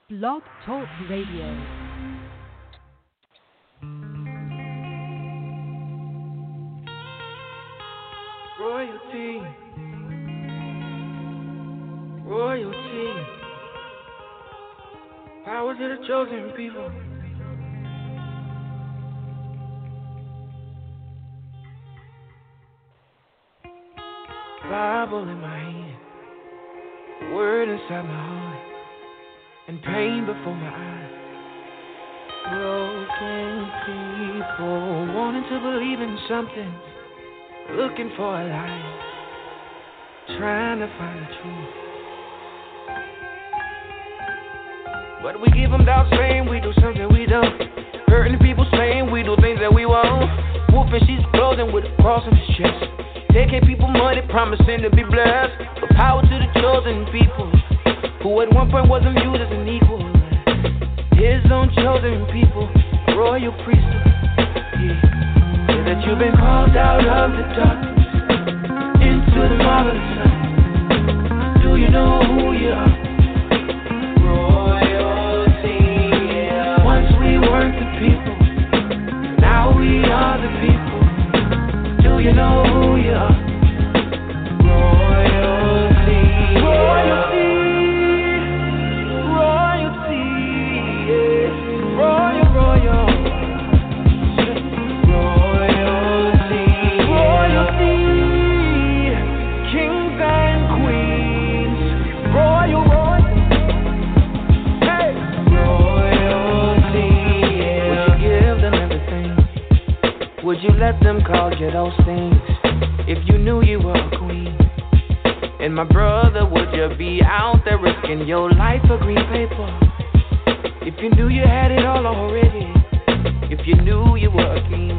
Blog Talk Radio. Royalty, royalty, power to the chosen people. Bible in my hand, word inside my heart, and pain before my eyes. Broken people wanting to believe in something, looking for a light, trying to find the truth. But we give them doubts saying we do something we don't. Hurting people saying we do things that we won't. Wolfing she's clothing with a cross on his chest. Taking people money, promising to be blessed. But power to the chosen people, who at one point wasn't viewed as an equal. His own chosen people, royal priesthood. Yeah. Say that you've been called out of the darkness into the marvelous light. Do you know who you are? Royalty, yeah. Once we weren't the people, now we are the people. Do you know who you are? Royalty, royalty, royalty, yeah. Royal, royal. Royalty, royalty, kings and queens. Royal, royal. Hey, royalty, yeah. Would you give them everything? Would you let them call you those things if you knew you were a queen? And my brother, would you be out there risking your life for green paper if you knew you had it all already? If you knew you were a king?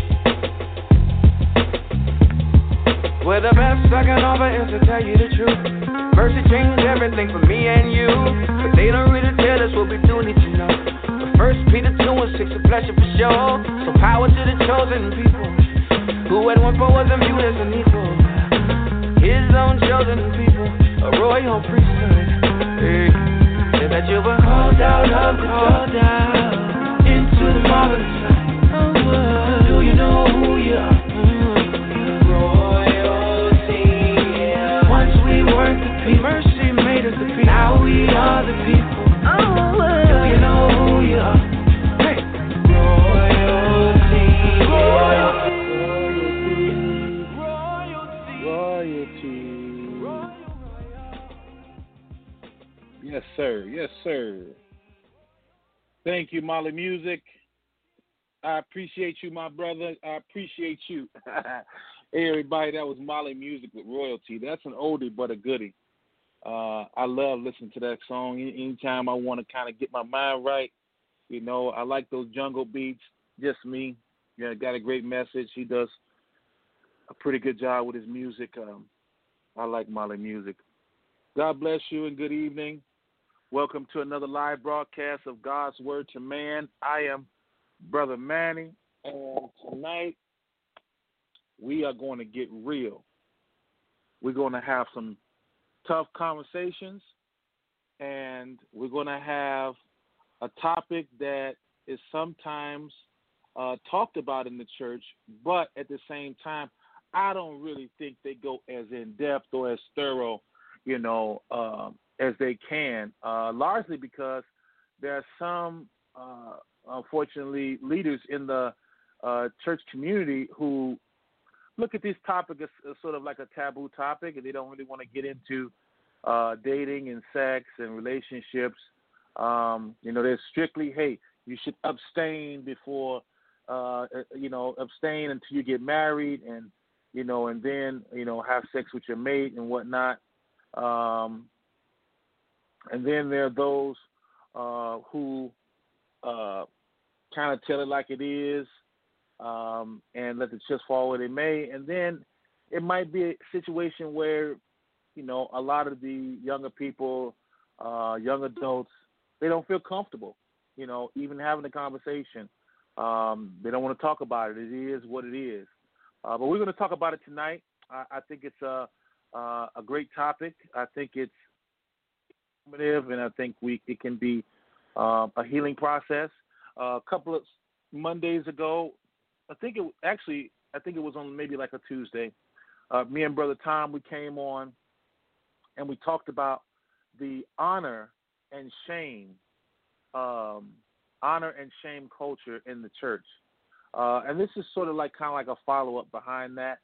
Well, the best I can offer is to tell you the truth. Mercy changed everything for me and you, but they don't really tell us what we do need to know. First Peter 2 and 6, a pleasure for sure. So power to the chosen people, who at one point wasn't viewed as an equal. His own chosen people, a royal priesthood. Hey. Say that you were called out of the dark into the marvelous light. Do you know who you are? Royalty, yeah. Once we weren't the people, mercy made us the people. Now we are the people. Do you know who you are? Hey. Royalty, royalty, royalty. Yes, sir. Yes, sir. Thank you, Molly Music. I appreciate you, my brother. I appreciate you. Hey, everybody, that was Molly Music with Royalty. That's an oldie but a goodie. I love listening to that song. Anytime I want to kind of get my mind right, you know, I like those jungle beats. Just me. Yeah, got a great message. He does a pretty good job with his music. I like Molly Music. God bless you and good evening. Welcome to another live broadcast of God's Word to Man. I am Brother Manny, and tonight we are going to get real. We're going to have some tough conversations, and we're going to have a topic that is sometimes talked about in the church, but at the same time, I don't really think they go as in-depth or as thorough, you know, as they can, largely because there are some, unfortunately, leaders in the church community who look at this topic as sort of like a taboo topic, and they don't really want to get into dating and sex and relationships. You know, they're strictly, hey, you should abstain before, abstain until you get married, and you know, and then have sex with your mate and whatnot. And then there are those who kind of tell it like it is. And let the chips fall where they may. And then it might be a situation where, you know, a lot of the younger people, young adults, they don't feel comfortable, you know, even having a conversation. They don't want to talk about it. It is what it is. But we're going to talk about it tonight. I think it's a great topic. I think it's informative, and I think it can be a healing process. A couple of Mondays ago, I think it was on maybe like a Tuesday. Me and Brother Tom, we came on and we talked about the honor and shame culture in the church. And this is sort of like kind of like a follow-up behind that.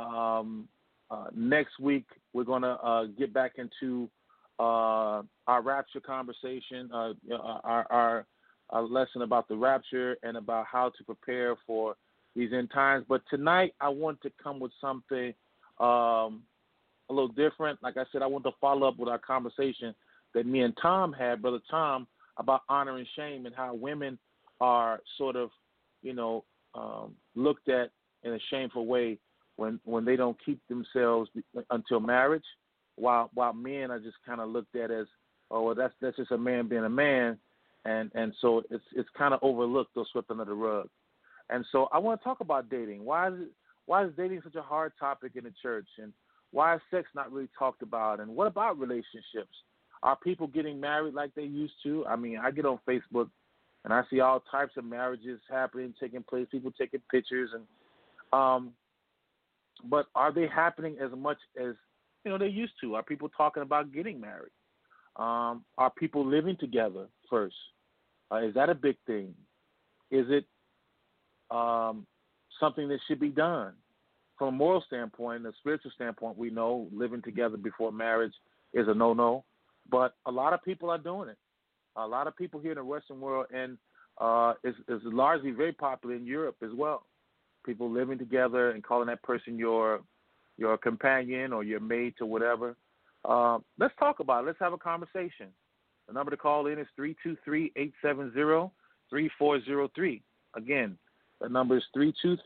Next week, we're going to get back into our rapture conversation, our lesson about the rapture and about how to prepare for these end times. But tonight, I want to come with something a little different. Like I said, I want to follow up with our conversation that me and Tom had, Brother Tom, about honor and shame and how women are sort of, looked at in a shameful way when they don't keep themselves until marriage, while men are just kind of looked at as, oh, well, that's just a man being a man, and so it's kind of overlooked or swept under the rug. And so I want to talk about dating. Why is dating such a hard topic in the church, and why is sex not really talked about, and what about relationships? Are people getting married like they used to? I mean, I get on Facebook and I see all types of marriages happening, taking place, people taking pictures, and but are they happening as much as they used to? Are people talking about getting married? Are people living together first? Is that a big thing? Is it something that should be done? From a moral standpoint, a spiritual standpoint, we know living together before marriage is a no-no, but a lot of people are doing it. A lot of people here in the Western world, and is largely very popular in Europe as well. People living together and calling that person your companion or your mate or whatever. Let's talk about it. Let's have a conversation. The number to call in is 323-870-3403. Again, the number is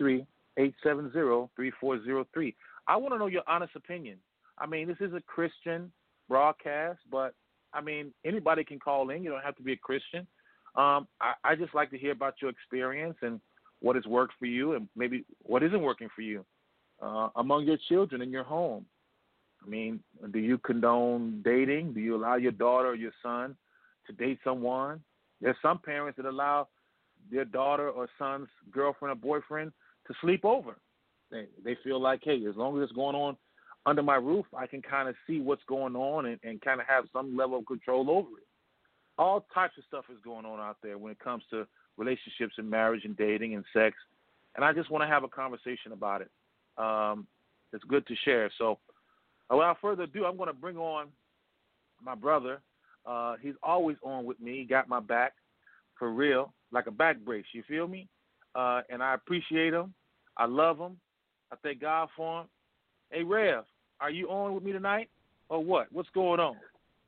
323-870-3403. I want to know your honest opinion. I mean, this is a Christian broadcast, but I mean, anybody can call in. You don't have to be a Christian. I just like to hear about your experience and what has worked for you and maybe what isn't working for you among your children in your home. I mean, do you condone dating? Do you allow your daughter or your son to date someone? There's some parents that allow their daughter or son's girlfriend or boyfriend to sleep over. They feel like, hey, as long as it's going on under my roof, I can kind of see what's going on and kind of have some level of control over it. All types of stuff is going on out there when it comes to relationships and marriage and dating and sex. And I just want to have a conversation about it. It's good to share. So without further ado, I'm going to bring on my brother. He's always on with me. He got my back for real, like a back brace. You feel me? And I appreciate him. I love him. I thank God for him. Hey, Rev, are you on with me tonight or what? What's going on?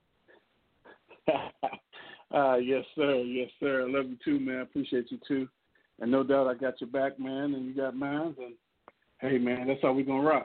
Yes, sir. Yes, sir. I love you too, man. I appreciate you too. And no doubt I got your back, man, and you got mine. And, hey, man, that's how we're going to rock.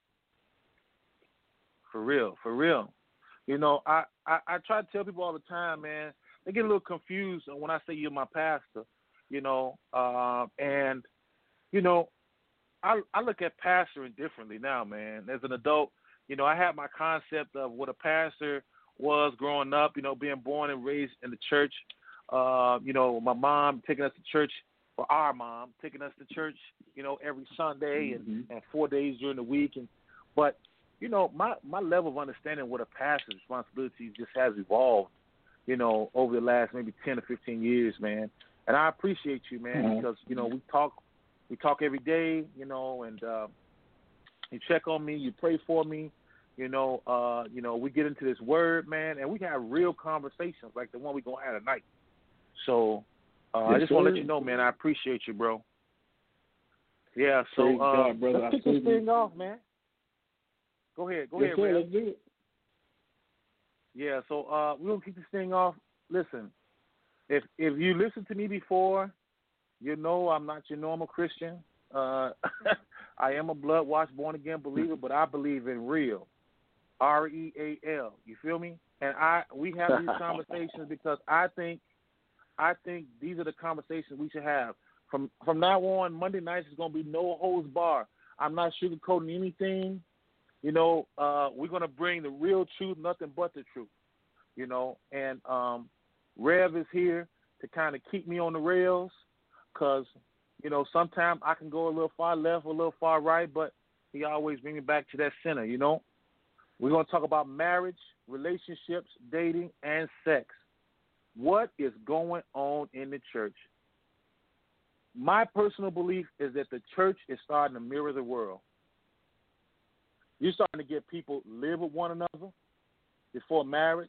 For real, for real. You know, I try to tell people all the time, man, they get a little confused when I say you're my pastor, you know, and, you know, I look at pastoring differently now, man. As an adult, you know, I had my concept of what a pastor was growing up, you know, being born and raised in the church. You know, my mom taking us to church, or our mom taking us to church, you know, every Sunday and 4 days during the week. But, you know, my level of understanding what a pastor's responsibility just has evolved, you know, over the last maybe 10 or 15 years, man. And I appreciate you, man, because, you know, we talk every day, you know, and you check on me, you pray for me, you know, we get into this word, man, and we have real conversations like the one we're going to have tonight. So I just want to let you know, man, I appreciate you, bro. Yeah, so God, brother, let's kick this thing off, man. Go ahead, Ray. Let's do it. Yeah, so we're going to kick this thing off. Listen, if you listened to me before, you know I'm not your normal Christian. I am a blood-washed, born-again believer, but I believe in real, R-E-A-L. You feel me? And we have these conversations because I think these are the conversations we should have. From now on, Monday nights is going to be no holds bar. I'm not sugarcoating anything. You know, we're going to bring the real truth, nothing but the truth. you know, and Rev is here to kind of keep me on the rails because, you know, sometimes I can go a little far left or a little far right, but he always brings me back to that center, you know. We're going to talk about marriage, relationships, dating, and sex. What is going on in the church? My personal belief is that the church is starting to mirror the world. You're starting to get people live with one another before marriage.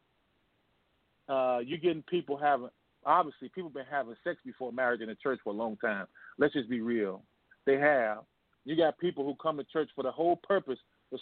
You're getting people obviously people been having sex before marriage in the church for a long time. Let's just be real. They have. You got people who come to church for the sole purpose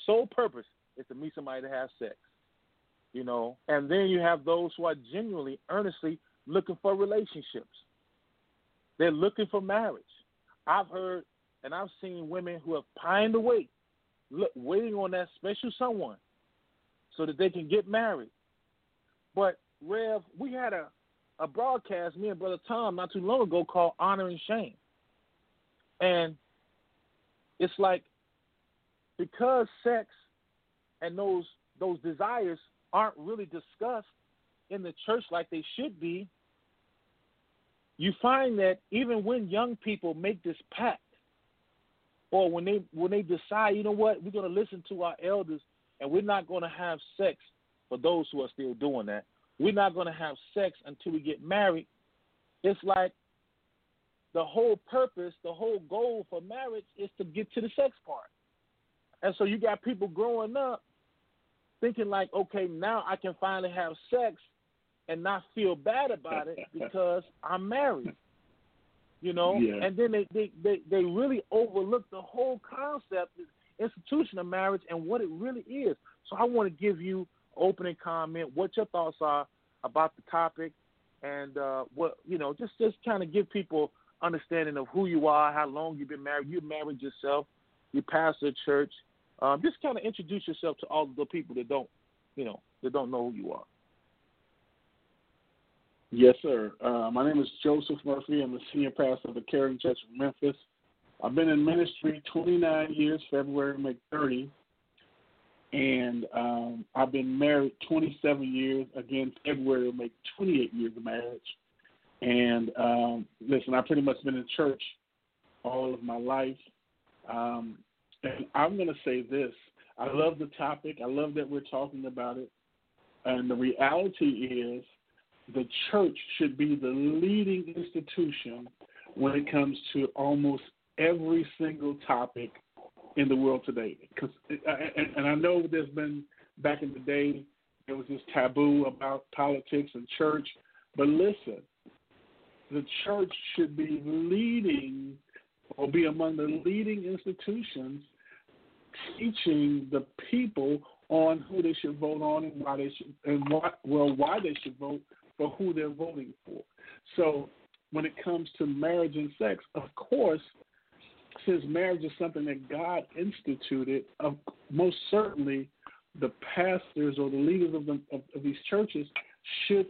is to meet somebody to have sex, you know. And then you have those who are genuinely, earnestly looking for relationships. They're looking for marriage. I've heard and I've seen women who have pined away, waiting on that special someone so that they can get married. But, Rev, we had a broadcast, me and Brother Tom, not too long ago called Honor and Shame. And it's like because sex and those desires aren't really discussed in the church like they should be, you find that even when young people make this pact, or when they decide, you know what, we're going to listen to our elders and we're not going to have sex, for those who are still doing that, we're not going to have sex until we get married, it's like the whole purpose, the whole goal for marriage is to get to the sex part. And so you got people growing up thinking like, okay, now I can finally have sex and not feel bad about it because I'm married, you know. Yeah. And then they really overlook the whole concept, the institution of marriage, and what it really is. So I want to give you opening comment, what your thoughts are about the topic, and what, you know, just kind of give people understanding of who you are, how long you've been married. You married yourself, you pastor a church. Just kind of introduce yourself to all the people that don't know who you are. Yes, sir. My name is Joseph Murphy. I'm the senior pastor of the Caring Church of Memphis. I've been in ministry 29 years, February make 30. And I've been married 27 years. Again, February will make 28 years of marriage. And listen, I've pretty much been in church all of my life. And I'm going to say this. I love the topic. I love that we're talking about it. And the reality is the church should be the leading institution when it comes to almost every single topic in the world today. And I know there's been, back in the day, there was this taboo about politics and church. But listen, the church should be leading or be among the leading institutions teaching the people on who they should vote on and why they should vote for who they're voting for. So when it comes to marriage and sex, of course, since marriage is something that God instituted, most certainly the pastors or the leaders of these churches should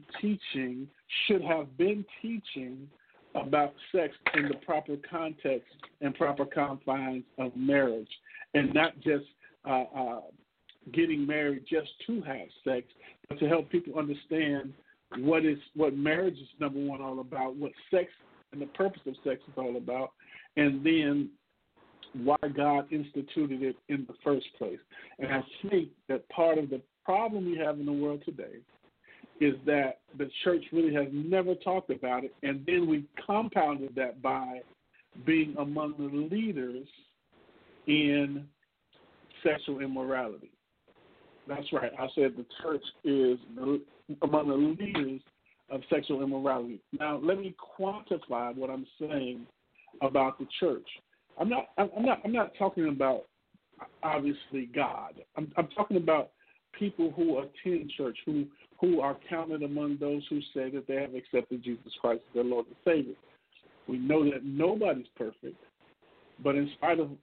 have been teaching about sex in the proper context and proper confines of marriage, and not just getting married just to have sex, but to help people understand what marriage is, number one, all about, what sex and the purpose of sex is all about, and then why God instituted it in the first place. And I think that part of the problem we have in the world today is that the church really has never talked about it, and then we compounded that by being among the leaders in sexual immorality. That's right. I said the church is among the leaders of sexual immorality. Now, let me quantify what I'm saying about the church. I'm not talking about, obviously, God. I'm talking about people who attend church, who are counted among those who say that they have accepted Jesus Christ as their Lord and Savior. We know that nobody's perfect, but in spite of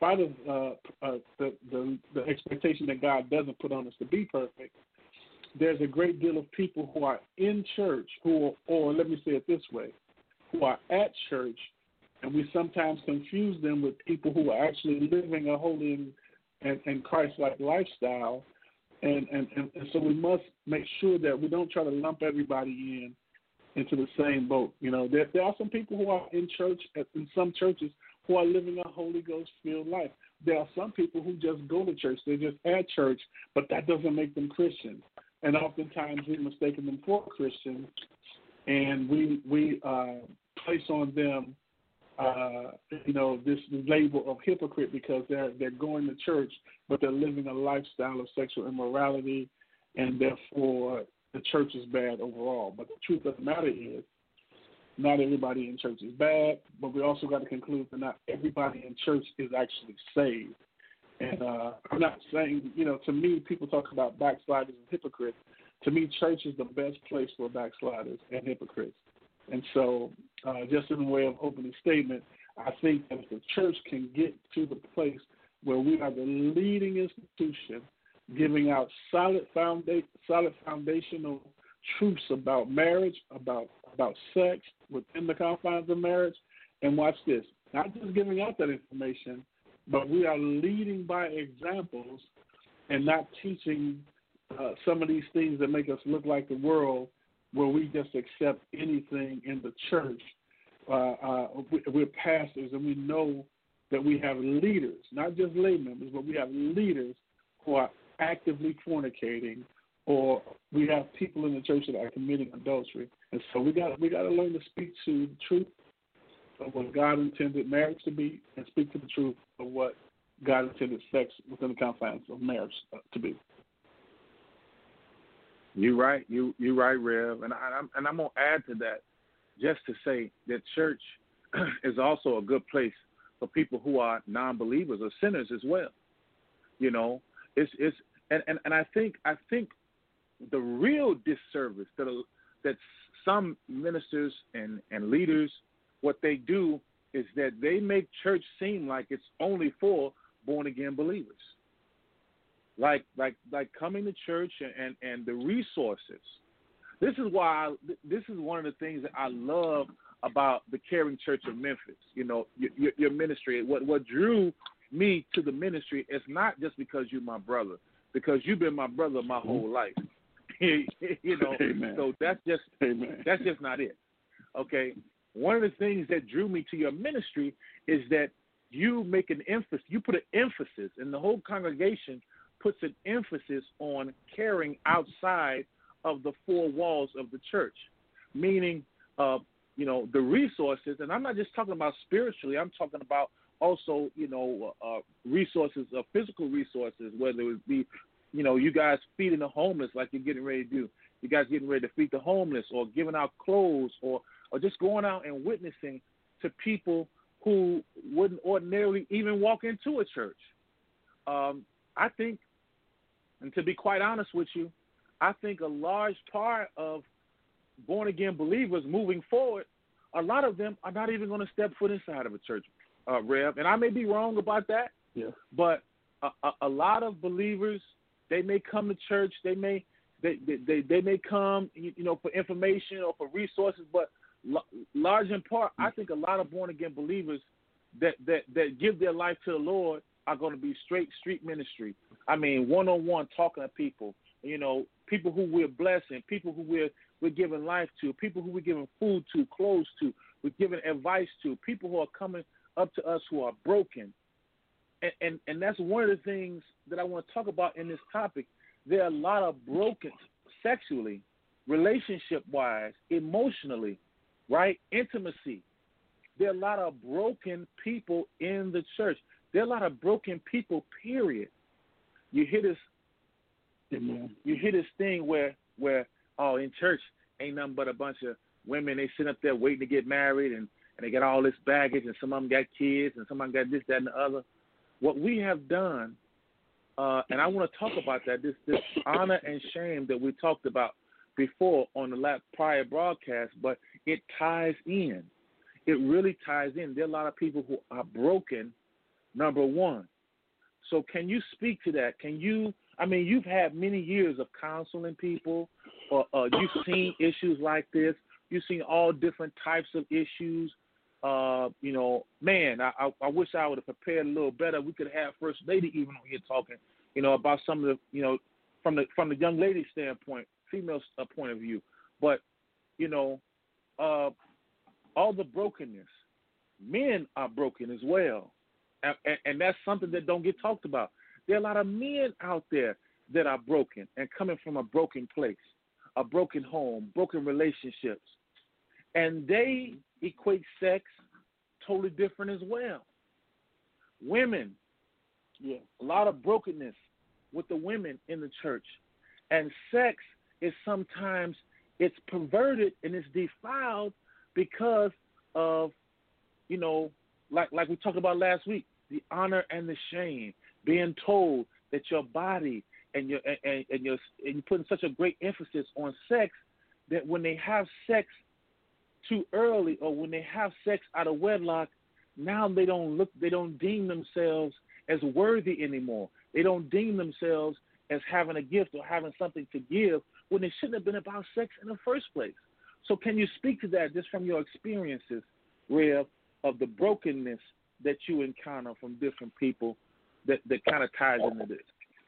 the expectation that God doesn't put on us to be perfect, there's a great deal of people who are in church or let me say it this way, who are at church, and we sometimes confuse them with people who are actually living a holy and Christ-like lifestyle, And so we must make sure that we don't try to lump everybody into the same boat. You know, there are some people who are in church, in some churches, who are living a Holy Ghost-filled life. There are some people who just go to church. They're just at church, but that doesn't make them Christians. And oftentimes we mistaken them for Christians, and we place on them, this label of hypocrite because they're going to church, but they're living a lifestyle of sexual immorality, and therefore the church is bad overall. But the truth of the matter is, not everybody in church is bad, but we also got to conclude that not everybody in church is actually saved. And I'm not saying, to me, people talk about backsliders and hypocrites. To me, church is the best place for backsliders and hypocrites. And so, just in the way of opening statement, I think that if the church can get to the place where we are the leading institution, giving out solid foundational truths about marriage, about sex within the confines of marriage, and watch this, not just giving out that information, but we are leading by examples and not teaching some of these things that make us look like the world, where we just accept anything in the church. We're pastors, and we know that we have leaders, not just lay members, but we have leaders who are actively fornicating, or we have people in the church that are committing adultery. And so we got to learn to speak to the truth of what God intended marriage to be, and speak to the truth of what God intended sex within the confines of marriage to be. You're right. You're right, Rev. And I'm gonna add to that, just to say that church is also a good place for people who are non-believers or sinners as well. And I think the real disservice that some ministers and leaders, what they do is that they make church seem like it's only for born again believers. Like coming to church and the resources. This is why this is one of the things that I love about the Caring Church of Memphis. Your ministry. What drew me to the ministry is not just because you're my brother, because you've been my brother my whole life. Amen. So that's just not it. Okay. One of the things that drew me to your ministry is that you make an emphasis. You put an emphasis, and the whole congregation puts an emphasis on caring outside of the four walls of the church, meaning, the resources. And I'm not just talking about spiritually. I'm talking about also, resources, physical resources, whether it be, you guys feeding the homeless like you're getting ready to do. You guys getting ready to feed the homeless, or giving out clothes, or just going out and witnessing to people who wouldn't ordinarily even walk into a church. I think, and to be quite honest with you, I think a large part of born-again believers moving forward, a lot of them are not even going to step foot inside of a church, Rev. And I may be wrong about that, but a lot of believers, they may come to church, they may come, for information or for resources, but large in part, I think a lot of born-again believers that give their life to the Lord are going to be straight street ministry. I mean, one-on-one talking to people, people who we're blessing, people who we're giving life to, people who we're giving food to, clothes to, we're giving advice to, people who are coming up to us who are broken. And that's one of the things that I want to talk about in this topic. There are a lot of broken sexually, relationship-wise, emotionally, right? Intimacy. There are a lot of broken people in the church. There are a lot of broken people, period. You hear this thing where in church ain't nothing but a bunch of women. They sit up there waiting to get married, and they got all this baggage, and some of them got kids, and some of them got this, that, and the other. What we have done, and I want to talk about that, this honor and shame that we talked about before on the prior broadcast, but it ties in. It really ties in. There are a lot of people who are broken, number one. So can you speak to that? You've had many years of counseling people, or you've seen issues like this. You've seen all different types of issues. I wish I would have prepared a little better. We could have First Lady even on here talking, about some of the, from the young lady standpoint, female point of view. But all the brokenness, men are broken as well, and that's something that don't get talked about. There are a lot of men out there that are broken and coming from a broken place, a broken home, broken relationships, and they equate sex totally different as well. Women, a lot of brokenness with the women in the church, and sex is sometimes it's perverted and it's defiled because of, like we talked about last week, the honor and the shame, being told that your body and you're putting such a great emphasis on sex that when they have sex too early or when they have sex out of wedlock, now they don't deem themselves as worthy anymore. They don't deem themselves as having a gift or having something to give when it shouldn't have been about sex in the first place. So can you speak to that just from your experiences, Rev, of the brokenness that you encounter from different people that kind of ties into this?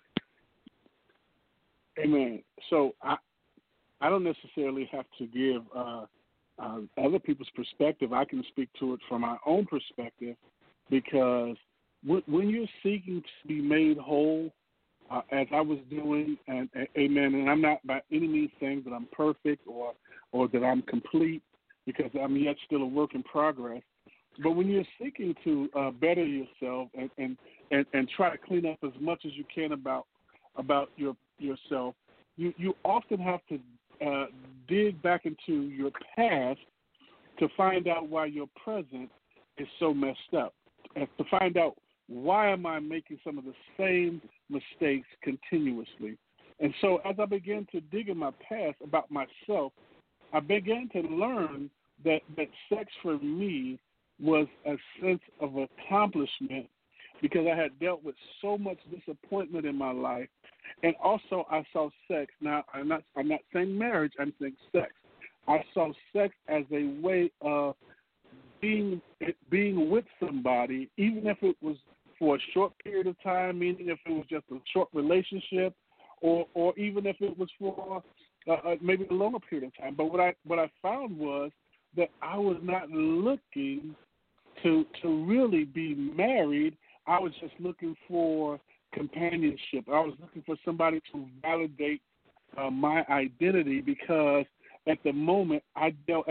Amen. So I don't necessarily have to give other people's perspective. I can speak to it from my own perspective, because when you're seeking to be made whole, as I was doing, and amen, and I'm not by any means saying that I'm perfect or that I'm complete, because I'm yet still a work in progress. But when you're seeking to better yourself and try to clean up as much as you can about yourself, you often have to dig back into your past to find out why your present is so messed up, and to find out why am I making some of the same mistakes continuously. And so as I began to dig in my past about myself, I began to learn that sex for me was a sense of accomplishment, because I had dealt with so much disappointment in my life. And also I saw sex. Now, I'm not saying marriage, I'm saying sex. I saw sex as a way of being with somebody, even if it was for a short period of time, meaning if it was just a short relationship, or even if it was for maybe a longer period of time. But what I found was that I was not looking to really be married. I was just looking for companionship. I was looking for somebody to validate my identity, because at the moment I dealt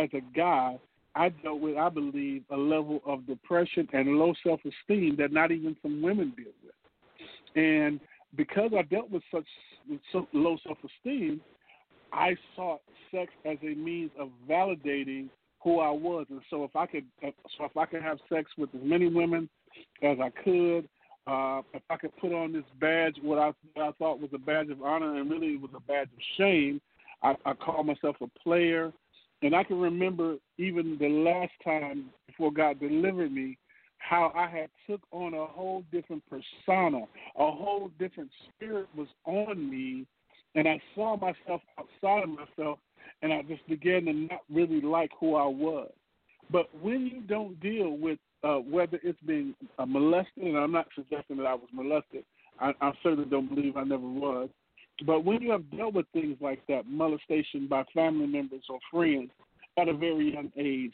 with, I believe, a level of depression and low self-esteem that not even some women deal with. And because I dealt with such low self-esteem, I sought sex as a means of validating who I was. And so if I could have sex with as many women as I could, if I could put on this badge, what I thought was a badge of honor, and really it was a badge of shame, I called myself a player. And I can remember even the last time before God delivered me, how I had took on a whole different persona, a whole different spirit was on me, and I saw myself outside of myself, and I just began to not really like who I was. But when you don't deal with whether it's being molested, and I'm not suggesting that I was molested, I certainly don't believe I never was, but when you have dealt with things like that, molestation by family members or friends at a very young age,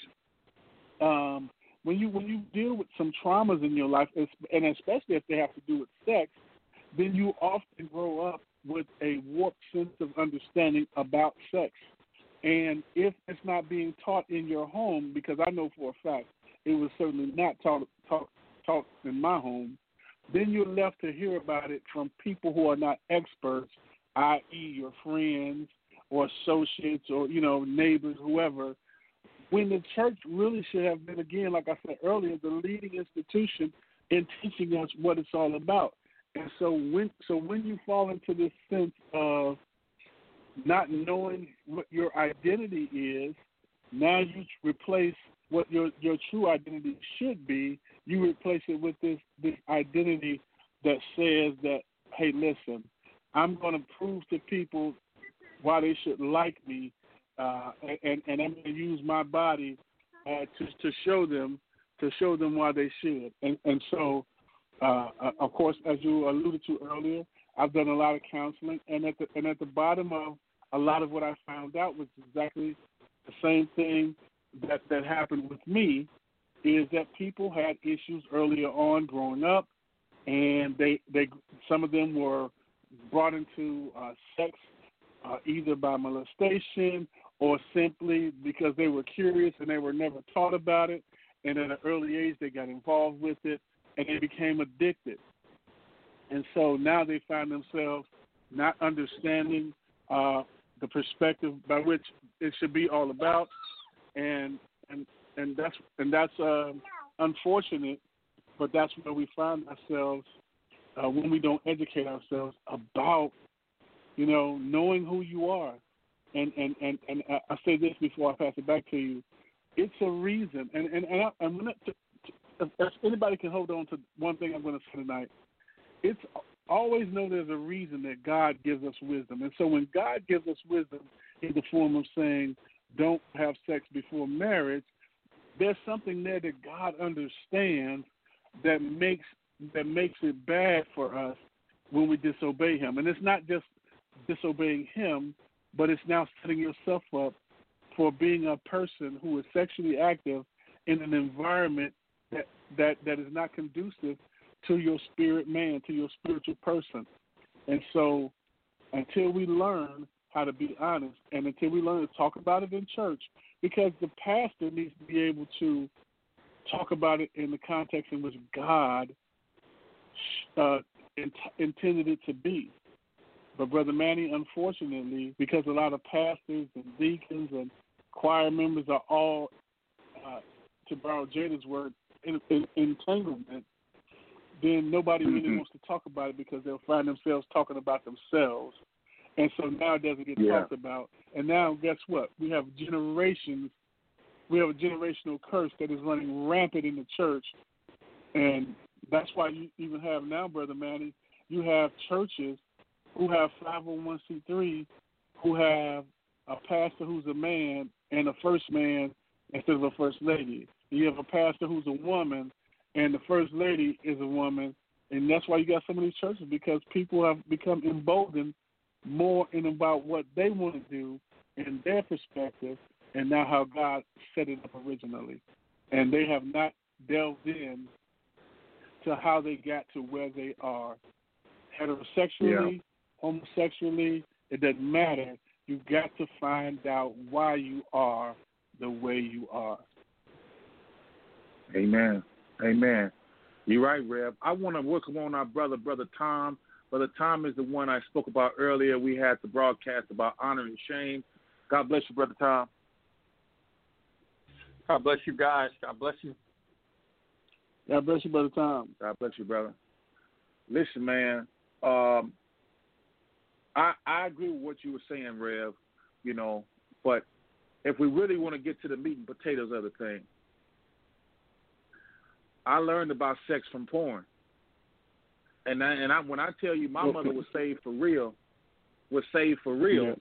when you deal with some traumas in your life, and especially if they have to do with sex, then you often grow up with a warped sense of understanding about sex. And if it's not being taught in your home, because I know for a fact it was certainly not taught in my home, then you're left to hear about it from people who are not experts, i.e. your friends or associates or, neighbors, whoever, when the church really should have been, again, like I said earlier, the leading institution in teaching us what it's all about. And so when you fall into this sense of not knowing what your identity is, now you replace what your true identity should be. You replace it with this identity that says that, hey, listen, I'm going to prove to people why they should like me, and I'm going to use my body to show them why they should. And so, of course, as you alluded to earlier, I've done a lot of counseling, and at the bottom of a lot of what I found out was exactly the same thing that happened with me, is that people had issues earlier on growing up, and they some of them were brought into sex either by molestation or simply because they were curious and they were never taught about it, and at an early age they got involved with it and they became addicted. And so now they find themselves not understanding the perspective by which it should be all about, and that's unfortunate, but that's where we find ourselves when we don't educate ourselves about, knowing who you are. And I say this before I pass it back to you. It's a reason, I'm going to, if anybody can hold on to one thing I'm going to say tonight, it's always know there's a reason that God gives us wisdom. And so when God gives us wisdom in the form of saying, don't have sex before marriage, there's something there that God understands that makes it bad for us when we disobey him. And it's not just disobeying him, but it's now setting yourself up for being a person who is sexually active in an environment that is not conducive to your spirit man, to your spiritual person. And so until we learn how to be honest and until we learn to talk about it in church, because the pastor needs to be able to talk about it in the context in which God intended it to be. But Brother Manny, unfortunately, because a lot of pastors and deacons and choir members are all, to borrow Jada's word, in entanglement, then nobody really wants to talk about it because they'll find themselves talking about themselves. And so now it doesn't get talked about. And now guess what? We have a generational curse that is running rampant in the church. And that's why you even have now, Brother Manny, you have churches who have 501c3 who have a pastor who's a man and a first man instead of a first lady. You have a pastor who's a woman and the first lady is a woman. And that's why you got some of these churches, because people have become emboldened more in about what they want to do in their perspective and not how God set it up originally. And they have not delved in to how they got to where they are. Heterosexually, homosexually, it doesn't matter. You've got to find out why you are the way you are. Amen. Amen. You're right, Rev. I want to welcome on our Brother Tom. Brother Tom is the one I spoke about earlier. We had the broadcast about honor and shame. God bless you, Brother Tom. God bless you guys. God bless you. God bless you, Brother Tom. God bless you, brother. Listen, man, I agree with what you were saying, Rev, but if we really want to get to the meat and potatoes of the thing, I learned about sex from porn. And when I tell you my mother was saved for real, for real.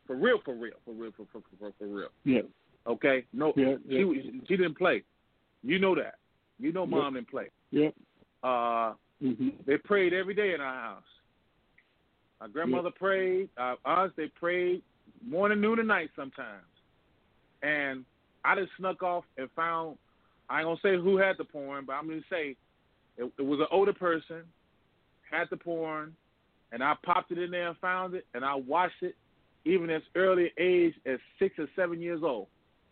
Yeah. Okay? No, she didn't play. You know that. You know Mom didn't play. Yeah. They prayed every day in our house. Our grandmother prayed. Us, they prayed morning, noon, and night sometimes. And I just snuck off and found, I ain't going to say who had the porn, but I'm going to say it was an older person, had the porn, and I popped it in there and found it, and I watched it even as early age as 6 or 7 years old.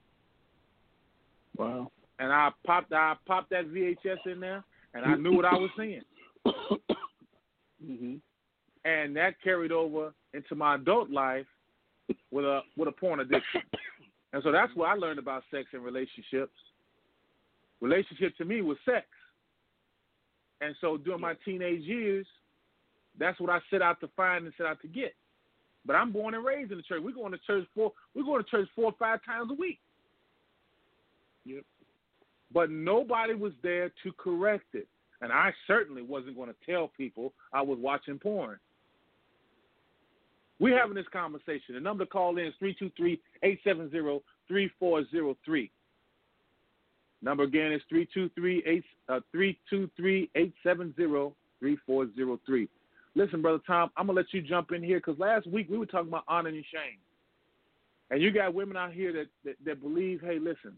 Wow. And I popped that VHS in there, and I knew what I was seeing. And that carried over into my adult life with a porn addiction. And so that's where I learned about sex and relationships. Relationship to me was sex. And so during my teenage years, that's what I set out to find and set out to get. But I'm born and raised in the church. We're going to church 4 or 5 times a week. Yep. But nobody was there to correct it. And I certainly wasn't going to tell people I was watching porn. We're having this conversation. The number to call in is 323-870-3403. Number again is 323-870-3403. Listen, Brother Tom, I'm going to let you jump in here because last week we were talking about honor and shame. And you got women out here that believe, hey, listen,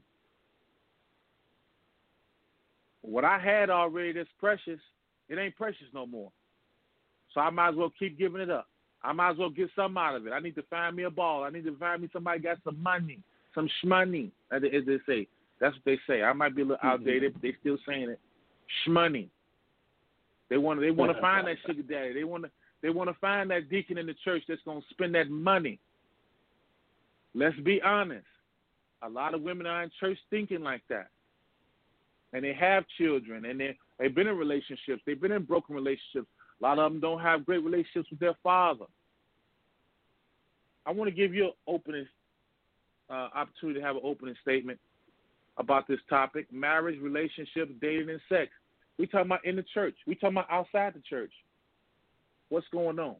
what I had already that's precious, it ain't precious no more. So I might as well keep giving it up. I might as well get something out of it. I need to find me a ball. I need to find me somebody got some money, some shmoney, as they say. That's what they say. I might be a little outdated, but they still saying it. Shmoney. They want to find that sugar daddy. They want to find that deacon in the church that's going to spend that money. Let's be honest. A lot of women are in church thinking like that. And they have children, and they've been in relationships. They've been in broken relationships. A lot of them don't have great relationships with their father. I want to give you an opening opportunity to have an opening statement about this topic: marriage, relationships, dating, and sex. We talking about in the church. We talking about outside the church. What's going on?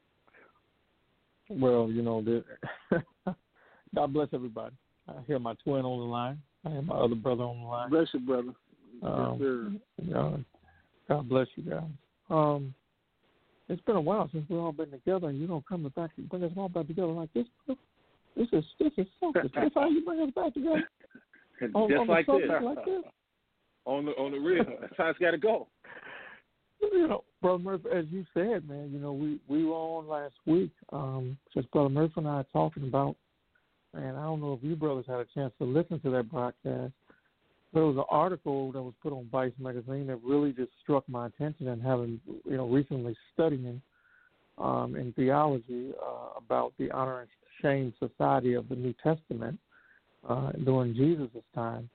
Well, God bless everybody. I hear my twin on the line. I have my other brother on the line. Bless you, brother. God bless you guys. It's been a while since we've all been together, and you don't come back to bring us all back together like this. This is selfish. That's how you bring us back together. Just like this. Like this. On the real. That's how it's got to go. Brother Murphy, as you said, man, we were on last week. Just Brother Murphy and I are talking about, and I don't know if you brothers had a chance to listen to that broadcast. There was an article that was put on Vice magazine that really just struck my attention, and having recently studying in theology about the honor and shame society of the New Testament during Jesus' time.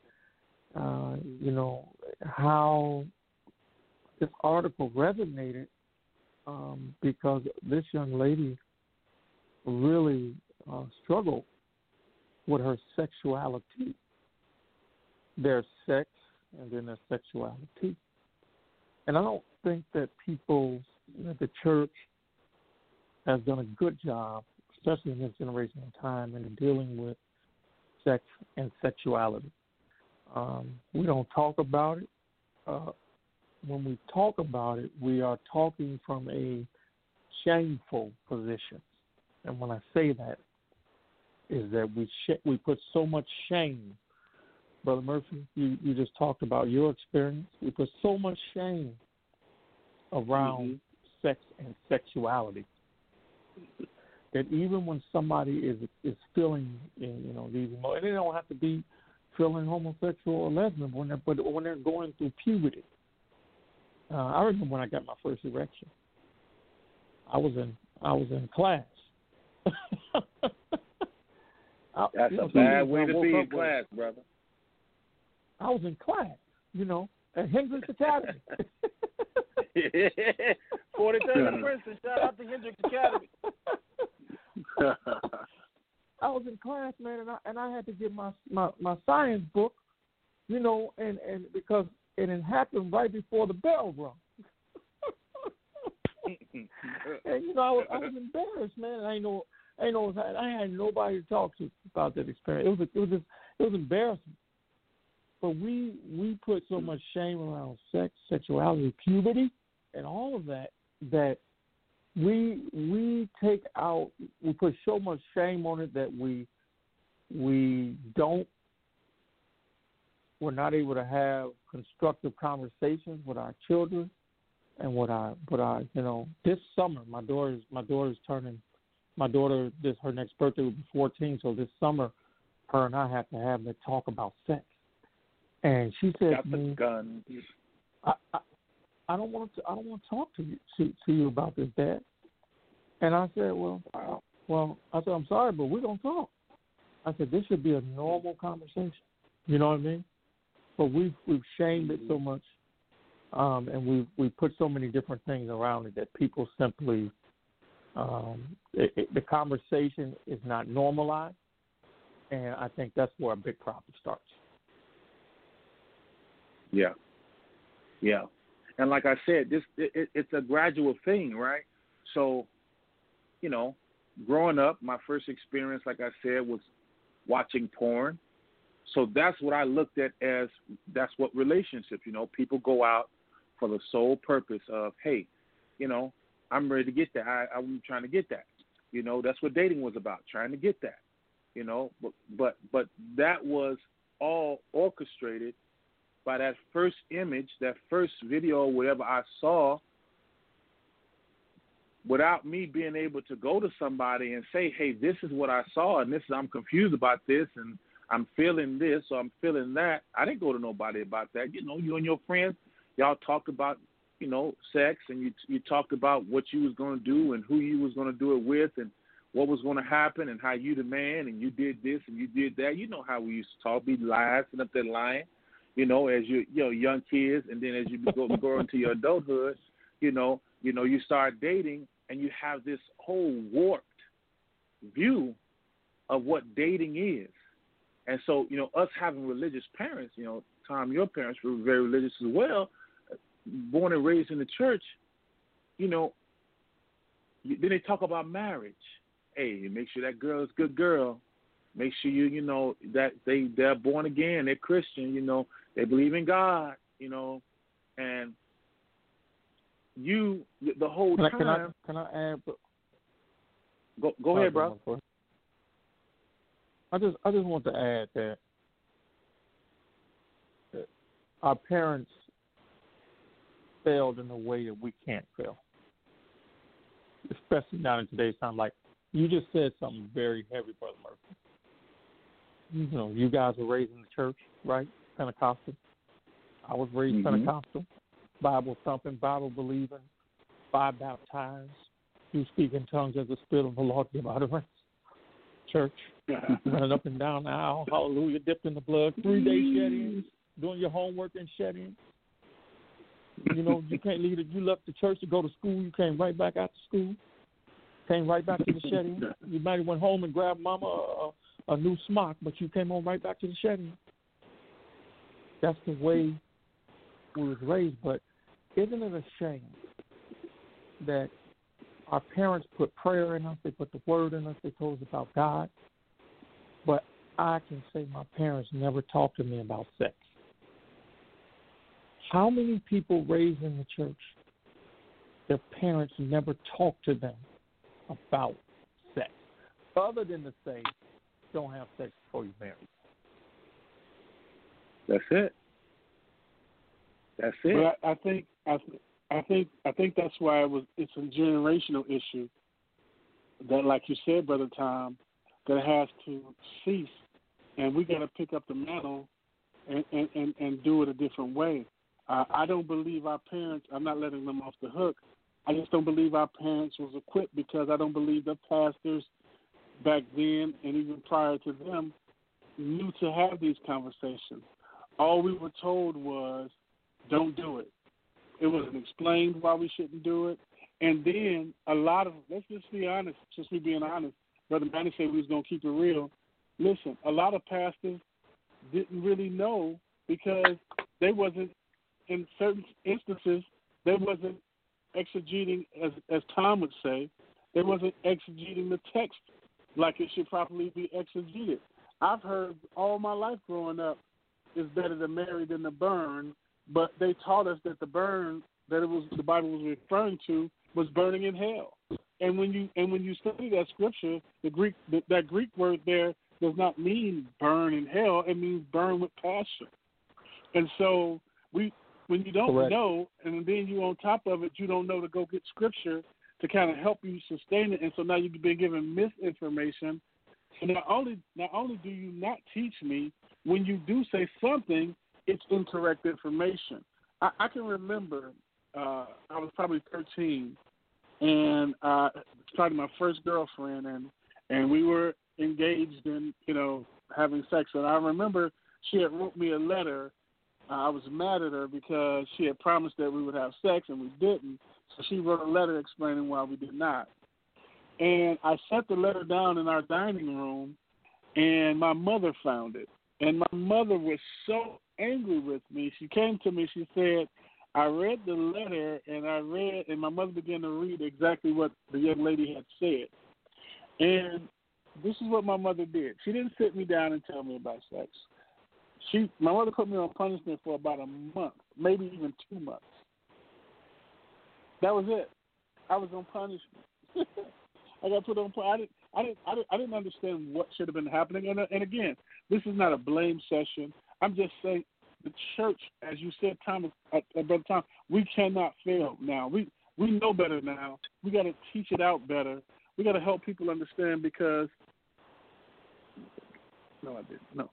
How this article resonated because this young lady really struggled with her sexuality. There's sex and then there's sexuality. And I don't think that the church has done a good job, especially in this generation of time, in dealing with sex and sexuality. We don't talk about it. When we talk about it, we are talking from a shameful position. And when I say that, is that we put so much shame. Brother Murphy, you just talked about your experience. We put so much shame around sex and sexuality that even when somebody is feeling, these emotions, and they don't have to be feeling homosexual or lesbian but when they're going through puberty. I remember when I got my first erection. I was in class. That's a bad way to be in class, brother. I was in class, at Hendricks Academy. 43rd and Princeton. Shout out to Hendricks Academy. I was in class, man, and I had to get my science book, and because it had happened right before the bell rung. And I was embarrassed, man. I had nobody to talk to about that experience. It was embarrassing. But we put so much shame around sex, sexuality, puberty, and all of that we put so much shame on it that we're not able to have constructive conversations with our children and with our this summer her next birthday will be 14, so this summer her and I have to have the talk about sex. And she said to me, I don't want to talk to you about this, Dad. And I said, I'm sorry, but we're gonna talk. I said this should be a normal conversation. You know what I mean? But we've shamed it so much, and we put so many different things around it that people simply the conversation is not normalized, and I think that's where a big problem starts. Yeah. And like I said, it's a gradual thing, right? So, growing up, my first experience, like I said, was watching porn. So that's what I looked at as that's what relationships, people go out for the sole purpose of, hey, I'm ready to get that. I'm trying to get that. That's what dating was about, trying to get that. But that was all orchestrated by that first image, that first video, whatever I saw, without me being able to go to somebody and say, hey, this is what I saw, and I'm confused about this, and I'm feeling this or I'm feeling that. I didn't go to nobody about that. You and your friends, y'all talked about, sex, and you talked about what you was going to do and who you was going to do it with and what was going to happen and how you the man and you did this and you did that. You know how we used to talk, be lying, sitting up there lying, as you young kids, and then as you go into your adulthood, you start dating and you have this whole warped view of what dating is. And so, us having religious parents, Tom, your parents were very religious as well, born and raised in the church, then they talk about marriage. Hey, make sure that girl is a good girl. Make sure that they're born again, they're Christian, they believe in God, and the whole time. Can I add? Go ahead, bro. I just want to add that our parents failed in a way that we can't fail, especially not in today's time. Like you just said something very heavy, Brother Murphy. You guys were raised in the church, right? Pentecostal. I was raised Pentecostal, Bible thumping, Bible believing, fire baptized. You speak in tongues as the Spirit of the Lord give utterance. Church, running up and down the aisle, hallelujah, dipped in the blood, 3-day shed-ins, doing your homework and shed-ins. You can't leave it. You left the church to go to school. You came right back out to school. Came right back to the shed-in. You might have went home and grabbed mama a new smock, but you came on right back to the shed-in. That's the way we was raised. But isn't it a shame that our parents put prayer in us, they put the word in us, they told us about God, but I can say my parents never talked to me about sex. How many people raised in the church, their parents never talked to them about sex, other than to say, don't have sex before you marry? That's it. But I think that's why it's a generational issue that, like you said, Brother Tom, that has to cease, and we got to pick up the mantle and do it a different way. I don't believe our parents, I'm not letting them off the hook, I just don't believe our parents was equipped, because I don't believe the pastors back then and even prior to them knew to have these conversations. All we were told was, don't do it. It wasn't explained why we shouldn't do it. And then a lot of, let's just be honest, just me being honest, Brother Manny said we was going to keep it real. Listen, a lot of pastors didn't really know, because they wasn't, in certain instances, they wasn't exegeting, as Tom would say, they wasn't exegeting the text like it should properly be exegeted. I've heard all my life growing up, it's better to marry than to burn, but they taught us that the burn that the Bible was referring to was burning in hell. And when you study that scripture, that Greek word there does not mean burn in hell; it means burn with passion. And so when you don't Correct. know, and then you on top of it, you don't know to go get scripture to kind of help you sustain it, and so now you've been given misinformation. So not only do you not teach me, when you do say something, it's incorrect information. I can remember I was probably 13, and started my first girlfriend, and we were engaged in having sex. And I remember she had wrote me a letter. I was mad at her because she had promised that we would have sex, and we didn't. So she wrote a letter explaining why we did not. And I set the letter down in our dining room, and my mother found it. And my mother was so angry with me. She came to me. She said, I read the letter, and my mother began to read exactly what the young lady had said. And this is what my mother did. She didn't sit me down and tell me about sex. My mother put me on punishment for about a month, maybe even 2 months. That was it. I was on punishment. I got put on. I didn't understand what should have been happening. And again, this is not a blame session. I'm just saying the church, as you said, Thomas, Brother Tom, we cannot fail now. We know better now. We got to teach it out better. We got to help people understand because. No, I didn't. No,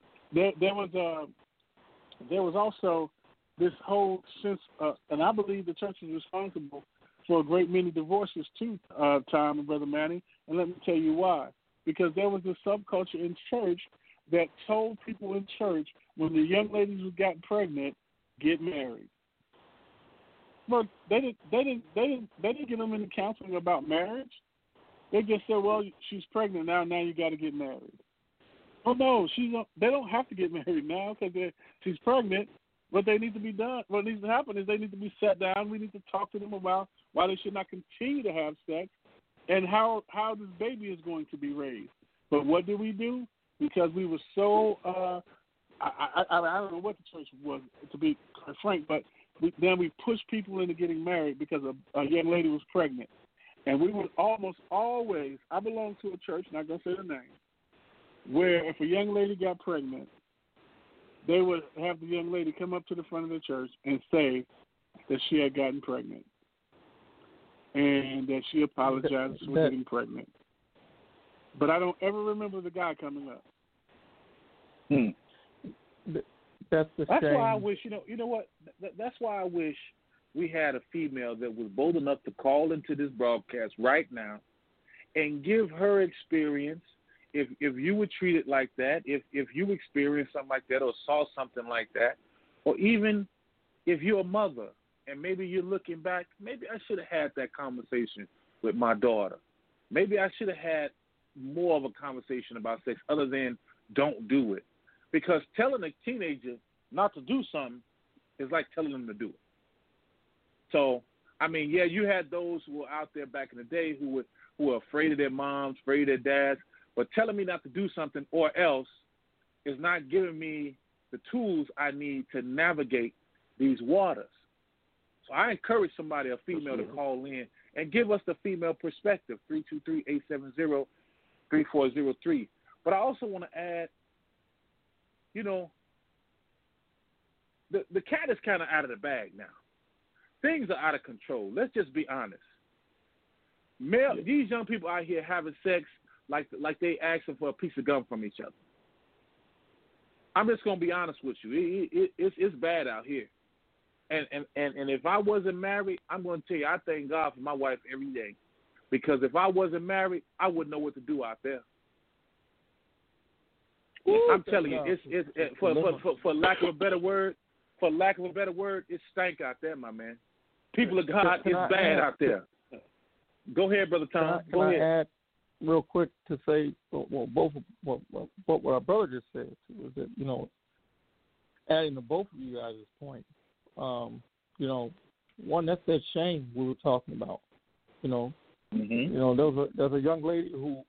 there was also this whole sense, and I believe the church is responsible for a great many divorces too, Tom and Brother Manny, and let me tell you why. Because there was this subculture in church that told people in church when the young ladies who got pregnant, get married. But they didn't get them into counseling about marriage. They just said, well, she's pregnant now you got to get married. Oh no, they don't have to get married now because she's pregnant. What they need to be done, what needs to happen is they need to be sat down. We need to talk to them about why they should not continue to have sex and how this baby is going to be raised. But what do we do? Because we were so I don't know what the choice was, to be frank, but then we pushed people into getting married because a young lady was pregnant. And we would almost always, I belong to a church, not going to say the name, where if a young lady got pregnant, they would have the young lady come up to the front of the church and say that she had gotten pregnant and that she apologized for getting pregnant. But I don't ever remember the guy coming up. That's the That's shame. why I wish, you know what? That's why I wish we had a female that was bold enough to call into this broadcast right now and give her experience. If you were treated like that, if you experienced something like that or saw something like that, or even if you're a mother and maybe you're looking back, maybe I should have had that conversation with my daughter. Maybe I should have had more of a conversation about sex other than don't do it. Because telling a teenager not to do something is like telling them to do it. So, I mean, yeah, you had those who were out there back in the day who were afraid of their moms, afraid of their dads, but telling me not to do something or else is not giving me the tools I need to navigate these waters. So I encourage somebody, a female, to call in and give us the female perspective, 323-870-3403. But I also want to add, the cat is kind of out of the bag now. Things are out of control. Let's just be honest. These young people out here having sex like they asking for a piece of gum from each other. I'm just gonna be honest with you. It's bad out here. And if I wasn't married, I'm gonna tell you, I thank God for my wife every day, because if I wasn't married, I wouldn't know what to do out there. Ooh, I'm telling you, it's for lack of a better word, it stank out there, my man. People of God, it's bad out there. Go ahead, Brother Tom. Can I add real quick to say, both what our brother just said was that, adding to both of you guys' point, one, that's that shame we were talking about. There's a young lady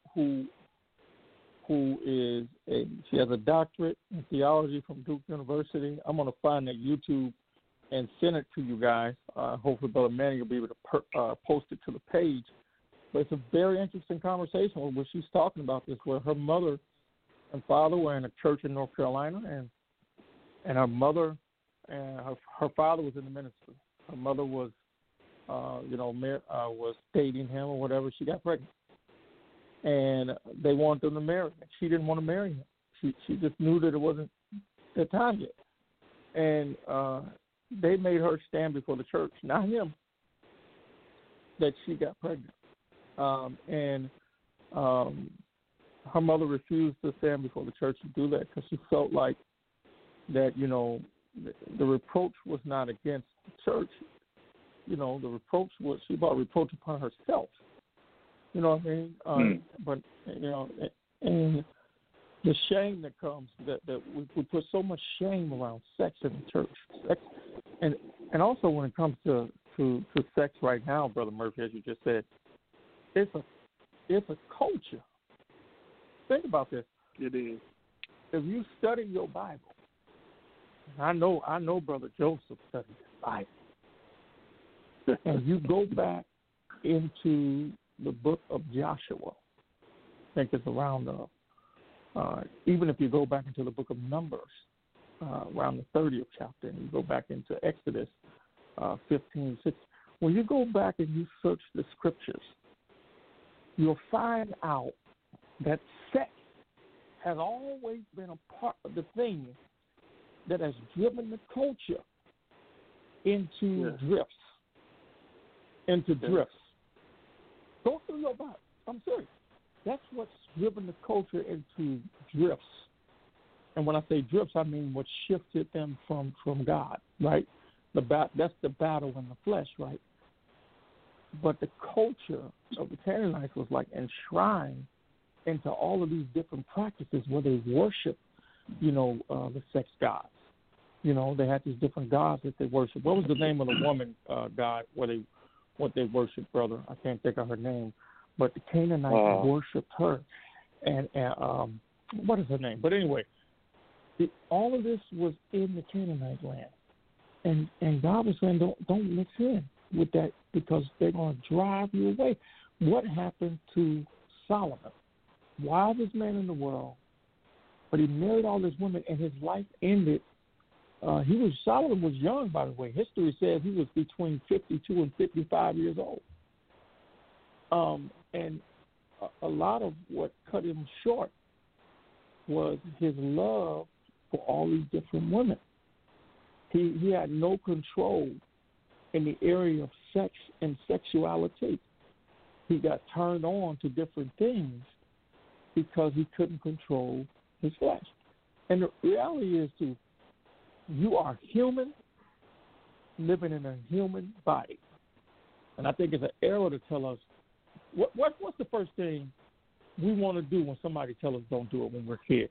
who she has a doctorate in theology from Duke University. I'm going to find that YouTube and send it to you guys. Hopefully Brother Manny will be able to post it to the page. But it's a very interesting conversation where she's talking about this, where her mother and father were in a church in North Carolina, and her mother and her father was in the ministry. Her mother was, was dating him or whatever. She got pregnant. And they wanted them to marry him. She didn't want to marry him. She just knew that it wasn't the time yet. And they made her stand before the church, not him, that she got pregnant. Her mother refused to stand before the church to do that because she felt like that, the reproach was not against the church. The reproach was, she brought reproach upon herself. You know what I mean? But, and the shame that comes, that we put so much shame around sex in the church. Sex, and also when it comes to sex right now, Brother Murphy, as you just said, it's a culture. Think about this. It is. If you study your Bible, I know Brother Joseph studied his Bible, and you go back into the book of Joshua. I think it's around, even if you go back into the book of Numbers, around the 30th chapter, and you go back into Exodus 15, 6. When you go back and you search the scriptures, you'll find out that sex has always been a part of the thing that has driven the culture into drifts. Go through your Bible. I'm serious. That's what's driven the culture into drifts. And when I say drifts, I mean what shifted them from God, right? That's the battle in the flesh, right? But the culture of the Canaanites was like enshrined into all of these different practices where they worship, the sex gods. They had these different gods that they worship. What was the name of the woman god what they worshiped, brother? I can't think of her name. But the Canaanites worshipped her. And what is her name? But anyway, all of this was in the Canaanite land. And God was saying, don't mix in with that because they're going to drive you away. What happened to Solomon? Wisest man in the world, but he married all these women, and his life ended. Solomon was young, by the way. History says he was between 52 and 55 years old. And a lot of what cut him short was his love for all these different women. He had no control in the area of sex and sexuality. He got turned on to different things because he couldn't control his flesh. And the reality is, too, you are human living in a human body. And I think it's an error to tell us, what's the first thing we want to do when somebody tells us don't do it when we're kids?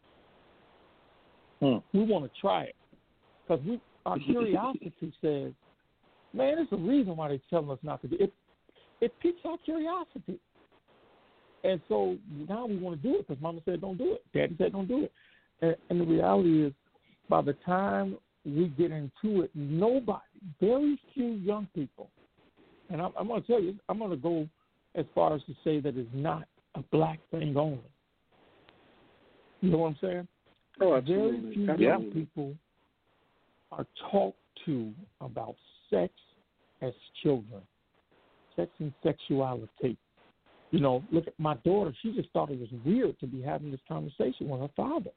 We want to try it. Because our curiosity says, man, there's a reason why they're telling us not to do it. It piques our curiosity. And so now we want to do it because Mama said don't do it. Daddy said don't do it. And the reality is, by the time we get into it, very few young people, and I'm going to tell you, I'm going to go as far as to say that it's not a black thing only. You know what I'm saying? Oh, absolutely. Very few young people are talked to about sex as children, sex and sexuality. Look at my daughter. She just thought it was weird to be having this conversation with her father.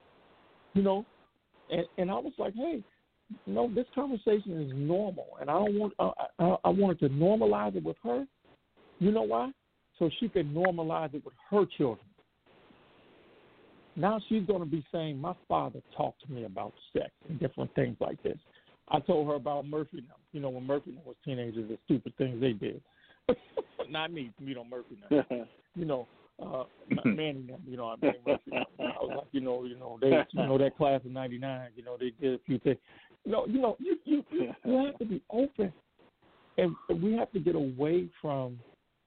And I was like, hey, this conversation is normal, and I wanted to normalize it with her. You know why? So she could normalize it with her children. Now she's going to be saying, my father talked to me about sex and different things like this. I told her about Murphy now. When Murphy was teenagers, the stupid things they did. Not me, Murphy now. Manny them, I mean Murphy now. I was like, they, that class of '99, they did a few things. You have to be open, and we have to get away from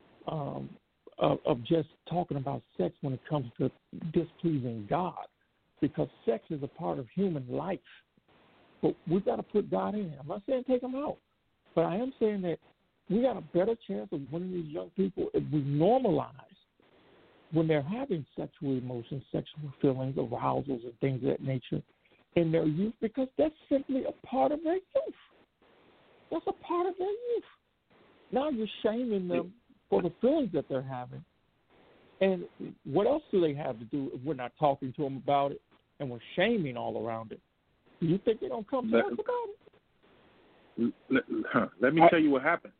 of just talking about sex when it comes to displeasing God, because sex is a part of human life. But we've got to put God in. I'm not saying take him out, but I am saying that we got a better chance of winning these young people if we normalize when they're having sexual emotions, sexual feelings, arousals, and things of that nature in their youth, because that's simply a part of their youth. That's a part of their youth. Now you're shaming them for the feelings that they're having. And what else do they have to do if we're not talking to them about it and we're shaming all around it? Do you think they don't come to us about it? Let me tell you what happens.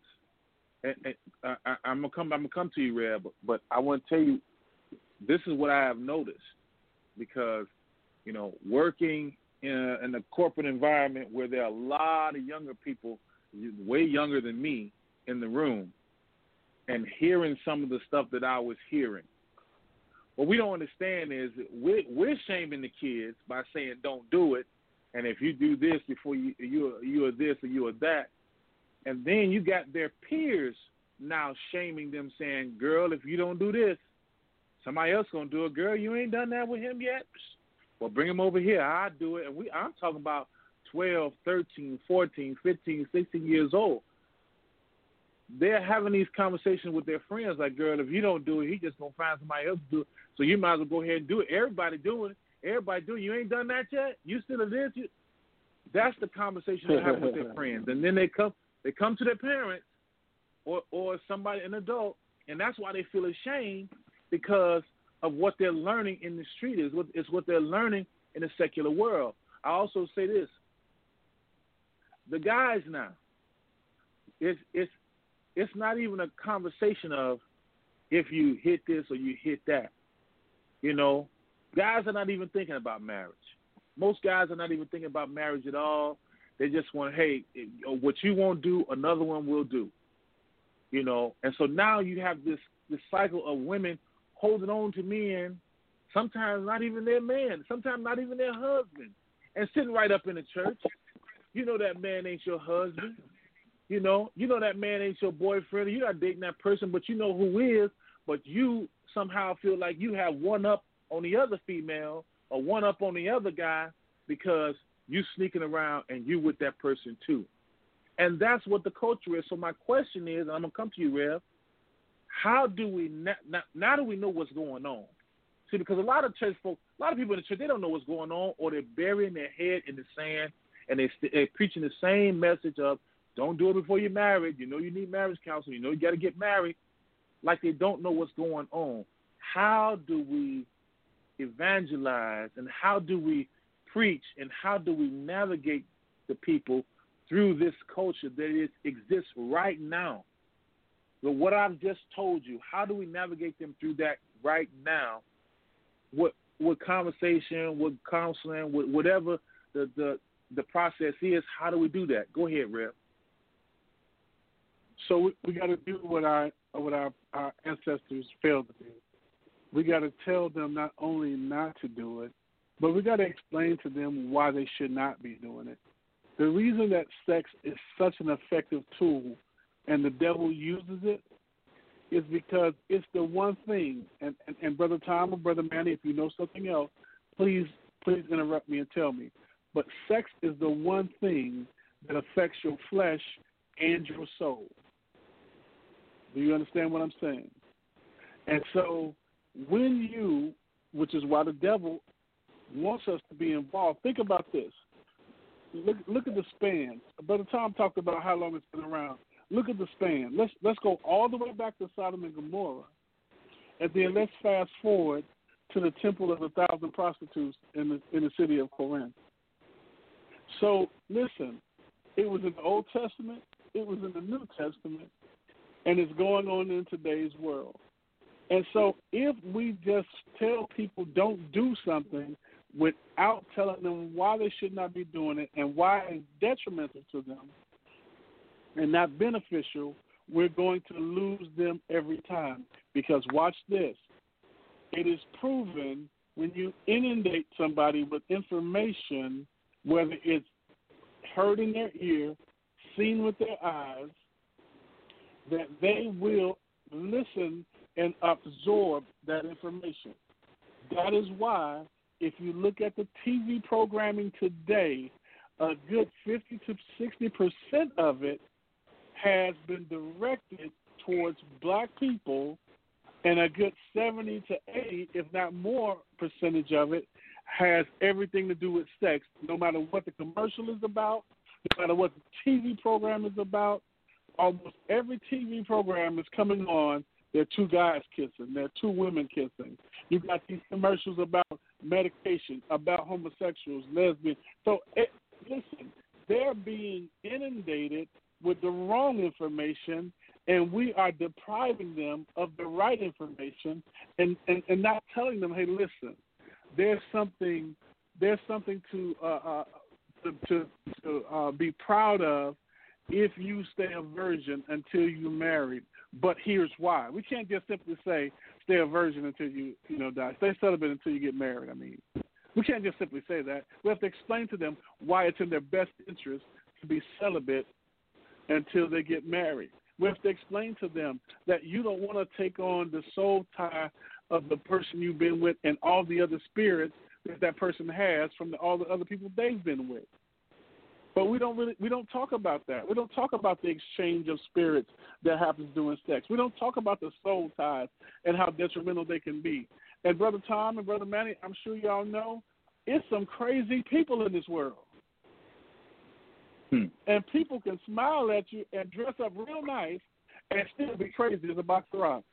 I'm gonna come to you, Reb, but I want to tell you, this is what I have noticed, because working in a corporate environment where there are a lot of younger people, way younger than me, in the room, and hearing some of the stuff that I was hearing. What we don't understand is we're shaming the kids by saying don't do it, and if you do this before you are this or you are that. And then you got their peers now shaming them, saying, girl, if you don't do this, somebody else going to do it. Girl, you ain't done that with him yet? Well, bring him over here. I'll do it. And I'm talking about 12, 13, 14, 15, 16 years old. they're having these conversations with their friends like, girl, if you don't do it, he just going to find somebody else to do it. So you might as well go ahead and do it. Everybody doing it. Everybody doing it. You ain't done that yet? You still in this? That's the conversation they're having with their friends. And then they come to their parents or somebody, an adult, and that's why they feel ashamed, because of what they're learning in the street. It's what they're learning in the secular world. I also say this. The guys now, it's not even a conversation of if you hit this or you hit that. You know, guys are not even thinking about marriage. Most guys are not even thinking about marriage at all. They just want, hey, what you won't do, another one will do. You know, and so now you have this cycle of women holding on to men, sometimes not even their man, sometimes not even their husband, and sitting right up in the church. You know that man ain't your husband. You know that man ain't your boyfriend. You're not dating that person, but you know who is. But you somehow feel like you have one up on the other female or one up on the other guy because you sneaking around and you with that person too. And that's what the culture is. So my question is, and I'm going to come to you, Rev, how do we, now that we know what's going on? See, because a lot of people in the church, they don't know what's going on, or they're burying their head in the sand, and they're preaching the same message of, don't do it before you're married. You know you need marriage counseling. You know you got to get married. Like they don't know what's going on. How do we evangelize, and how do we preach, and how do we navigate the people through this culture that exists right now? But what I've just told you, how do we navigate them through that right now? What conversation, what counseling, whatever the process is, how do we do that? Go ahead, Rev. So we got to do what our ancestors failed to do. We got to tell them not only not to do it, but we got to explain to them why they should not be doing it. The reason that sex is such an effective tool and the devil uses it is because it's the one thing, and Brother Tom or Brother Manny, if you know something else, please interrupt me and tell me. But sex is the one thing that affects your flesh and your soul. Do you understand what I'm saying? And so when you, which is why the devil wants us to be involved, think about this. Look at the span. Brother Tom talked about how long it's been around. Look at the span. Let's go all the way back to Sodom and Gomorrah, and then let's fast forward to the temple of 1,000 prostitutes in the city of Corinth. So listen, it was in the Old Testament, it was in the New Testament, and it's going on in today's world. And so if we just tell people don't do something without telling them why they should not be doing it and why it's detrimental to them and not beneficial, we're going to lose them every time. Because watch this. It is proven when you inundate somebody with information, whether it's heard in their ear, seen with their eyes, that they will listen and absorb that information. That is why, if you look at the TV programming today, a good 50 to 60% of it has been directed towards black people, and a good 70 to 80, if not more, percentage of it has everything to do with sex, no matter what the commercial is about, no matter what the TV program is about. Almost every TV program is coming on, there are two guys kissing, there are two women kissing. You've got these commercials about medication, about homosexuals, lesbians. So, listen, they're being inundated with the wrong information, and we are depriving them of the right information and not telling them, hey, listen, there's something to be proud of if you stay a virgin until you're married. But here's why. We can't just simply say stay a virgin until you die. Stay celibate until you get married. I mean, we can't just simply say that. We have to explain to them why it's in their best interest to be celibate until they get married. We have to explain to them that you don't want to take on the soul tie of the person you've been with and all the other spirits that person has from all the other people they've been with. But we don't talk about that. We don't talk about the exchange of spirits that happens during sex. We don't talk about the soul ties and how detrimental they can be. And Brother Tom and Brother Manny, I'm sure y'all know, it's some crazy people in this world. And people can smile at you and dress up real nice and still be crazy as a box of rocks.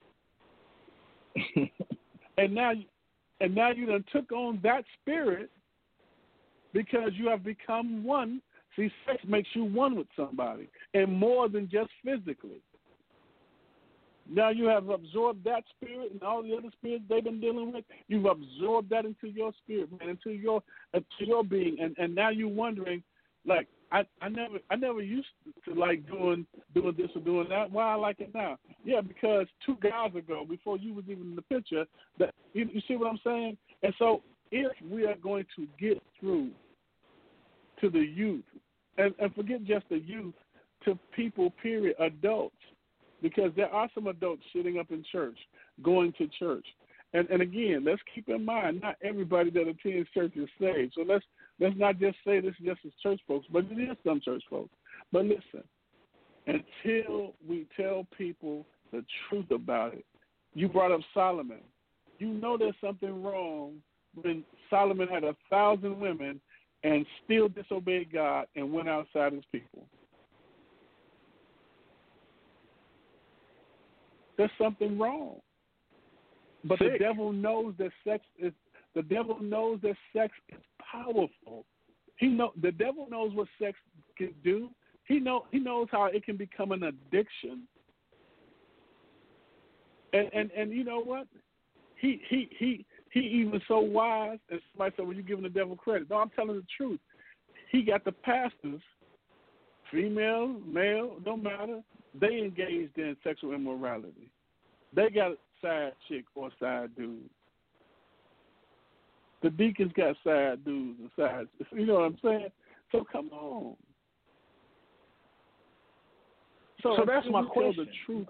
and now you done took on that spirit because you have become one. See, sex makes you one with somebody, and more than just physically. Now you have absorbed that spirit and all the other spirits they've been dealing with. You've absorbed that into your spirit, man, into your being, and now you're wondering, like, I never used to like doing this or doing that. Why I like it now? Yeah, because 2 guys ago, before you was even in the picture, that you see what I'm saying? And so if we are going to get through to the youth, and forget just the youth, to people, period, adults, because there are some adults sitting up in church, going to church. And again, let's keep in mind, not everybody that attends church is saved. So let's not just say this just as church folks, but it is some church folks. But listen, until we tell people the truth about it, you brought up Solomon. You know there's something wrong when Solomon had 1,000 women and still disobeyed God and went outside his people. There's something wrong. But the devil knows that sex is powerful. The devil knows what sex can do. He knows how it can become an addiction. And you know what? He even so wise, and somebody said, well, you're giving the devil credit. No, I'm telling the truth. He got the pastors, female, male, don't matter, they engaged in sexual immorality. They got side chick or side dude. The deacons got side dudes and side, you know what I'm saying? So come on. So that's my question. The truth.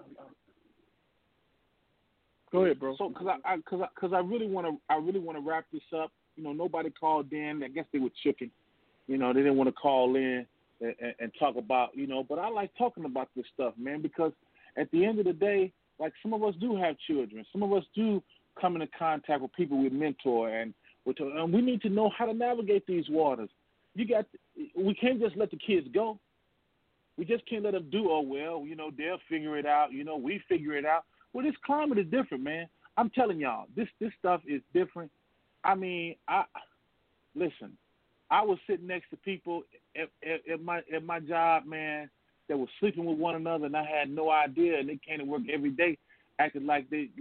Go ahead, bro. So, because I really want to wrap this up. You know, nobody called in. I guess they were chicken. You know, they didn't want to call in and talk about. You know, but I like talking about this stuff, man, because at the end of the day, like some of us do have children. Some of us do come into contact with people we mentor, and we need to know how to navigate these waters. We can't just let the kids go. We just can't let them do, oh, well, you know, they'll figure it out. You know, we figure it out. Well, this climate is different, man. I'm telling y'all, this stuff is different. I mean, listen, I was sitting next to people at my job, man, that was sleeping with one another, and I had no idea, and they came to work every day acting like it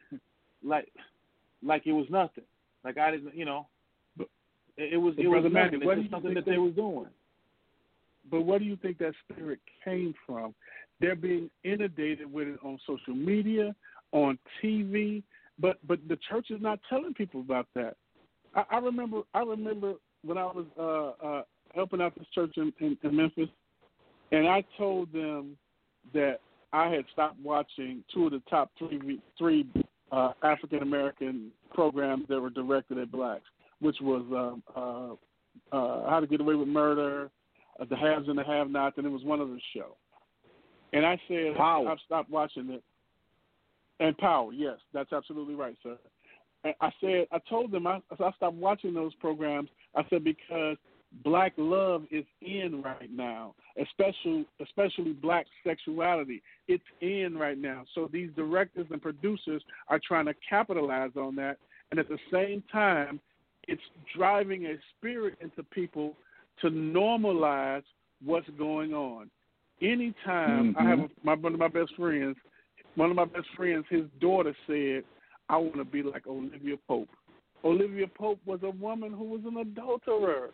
was nothing. Like I didn't, you know, it was nothing. It was something that they were doing. But what do you think that spirit came from? They're being inundated with it on social media, on TV, but the church is not telling people about that. I remember when I was helping out this church in Memphis, and I told them that I had stopped watching 2 of the top three African American programs that were directed at blacks, which was How to Get Away with Murder, The Haves and the Have-Nots, and it was one other show. And I said, Power. I've stopped watching it. And Power, yes, that's absolutely right, sir. And I told them I stopped watching those programs. I said because black love is in right now, especially black sexuality. It's in right now. So these directors and producers are trying to capitalize on that. And at the same time, it's driving a spirit into people to normalize what's going on. Anytime I have one of my best friends, his daughter said, I want to be like Olivia Pope. Olivia Pope was a woman who was an adulterer.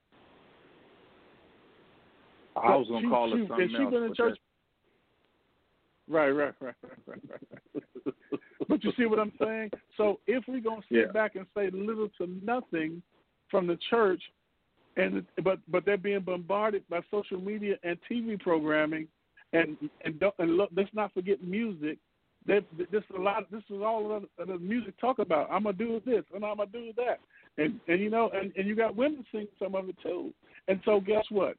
I was going to call her something else. Been in church. Right. But you see what I'm saying? So if we're going to sit back and say little to nothing from the church, but they're being bombarded by social media and TV programming, and look, let's not forget music. This is all the music talk about. I'm gonna do this and I'm gonna do that, and you know, and you got women sing some of it too. And so guess what?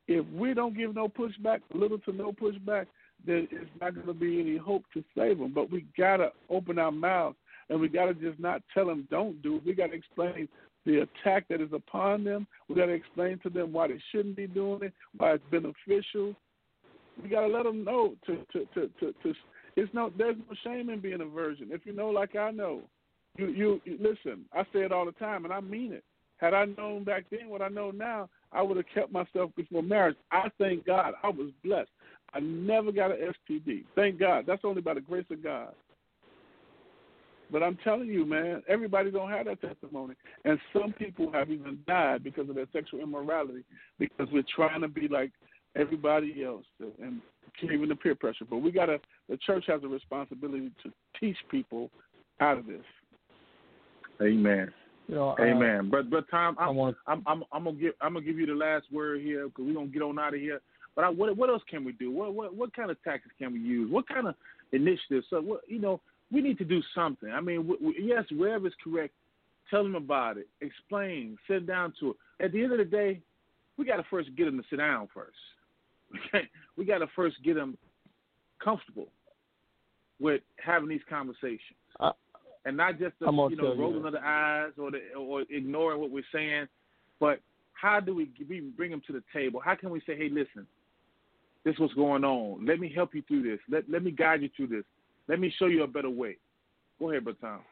if we don't give no pushback, little to no pushback, then it's not going to be any hope to save them. But we got to open our mouths, and we got to just not tell them don't do it. We got to explain the attack that is upon them. We got to explain to them why they shouldn't be doing it, why it's beneficial. We got to let them know there's no shame in being a virgin. If you know like I know, you listen, I say it all the time, and I mean it. Had I known back then what I know now, I would have kept myself before marriage. I thank God I was blessed. I never got an STD. Thank God. That's only by the grace of God. But I'm telling you, man, everybody don't have that testimony. And some people have even died because of their sexual immorality because we're trying to be like everybody else and caving the peer pressure. But the church has a responsibility to teach people out of this. Amen. Amen. But Tom, I'm gonna give you the last word here because we're gonna get on out of here. But what else can we do? What kind of tactics can we use? What kind of initiatives? So we need to do something. I mean, yes, wherever it's correct, tell them about it, explain, sit down to it. At the end of the day, we got to first get them to sit down first. We got to first get them comfortable with having these conversations. And not just rolling of the eyes or ignoring what we're saying, but how do we bring them to the table? How can we say, hey, listen, this is what's going on. Let me help you through this. Let me guide you through this. Let me show you a better way. Go ahead, Brother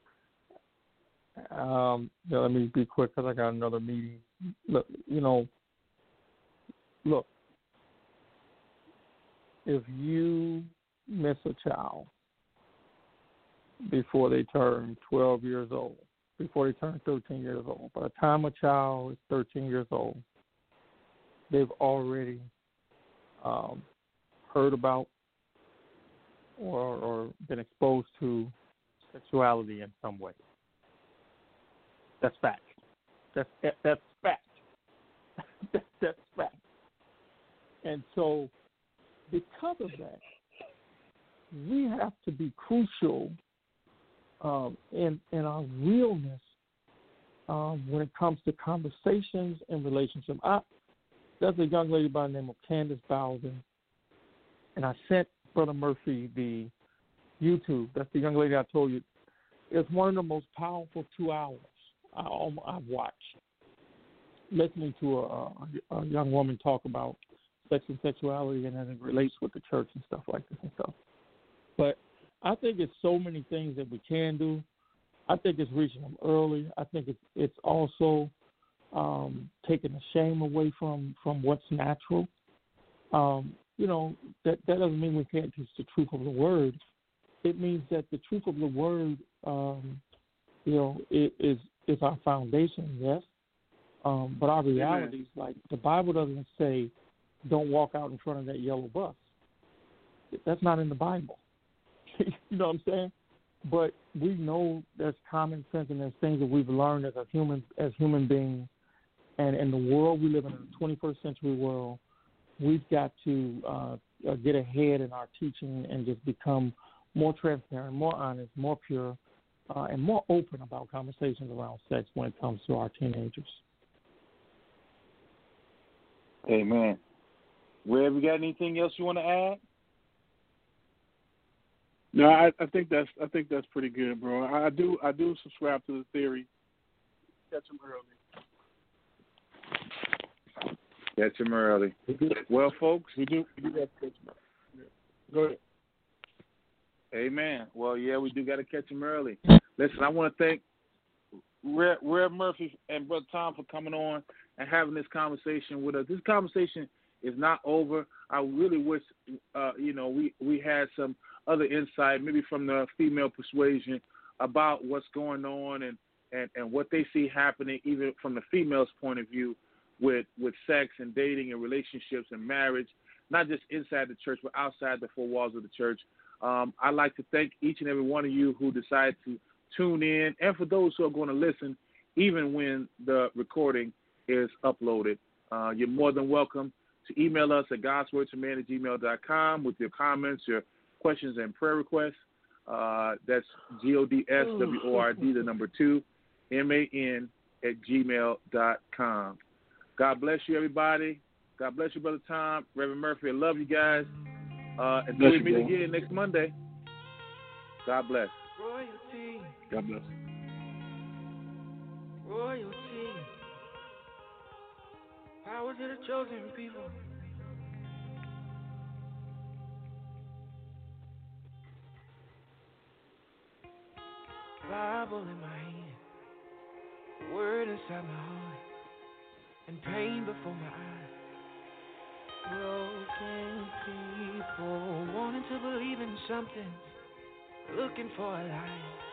Tom. Let me be quick because I got another meeting. Look, if you miss a child before they turn 12 years old, before they turn 13 years old. By the time a child is 13 years old, they've already heard about or been exposed to sexuality in some way. That's fact. That's fact. That's fact. And so because of that, we have to be crucial in our realness when it comes to conversations and relationships. There's a young lady by the name of Candace Bowden, and I sent Brother Murphy the YouTube. That's the young lady I told you. It's one of the most powerful 2 hours I've watched, listening to a young woman talk about sex and sexuality and as it relates with the church and stuff like this and stuff. But I think it's so many things that we can do. I think it's reaching them early. I think it's also taking the shame away from what's natural. That doesn't mean we can't teach the truth of the word. It means that the truth of the word, is our foundation, yes. But our reality is like the Bible doesn't say, don't walk out in front of that yellow bus. That's not in the Bible. You know what I'm saying? But we know there's common sense and there's things that we've learned as human beings. And in the world we live in the 21st century world, we've got to get ahead in our teaching and just become more transparent, more honest, more pure, and more open about conversations around sex when it comes to our teenagers. Amen. Rev, you got anything else you want to add? No, I think that's pretty good, bro. I do subscribe to the theory. Catch them early. Catch them early. Well, folks, we do have to catch them early. Yeah. Go ahead. Amen. Well, yeah, we do got to catch them early. Listen, I want to thank Rev Murphy and Brother Tom for coming on and having this conversation with us. This conversation is not over. I really wish, we had some other insight, maybe from the female persuasion, about what's going on and what they see happening, even from the female's point of view, with sex and dating and relationships and marriage, not just inside the church, but outside the four walls of the church. I'd like to thank each and every one of you who decided to tune in, and for those who are going to listen, even when the recording is uploaded. You're more than welcome to email us at godswordtoman@gmail.com with your comments, your questions, and prayer requests. That's GODSWORD, 2, MAN @gmail.com. God bless you, everybody. God bless you, Brother Tom. Reverend Murphy, I love you guys. Until we meet again next Monday. God bless. Royalty. God bless. Royalty. Power to the chosen people. Bible in my hand, word inside my heart, and pain before my eyes. Broken people wanting to believe in something, looking for a light.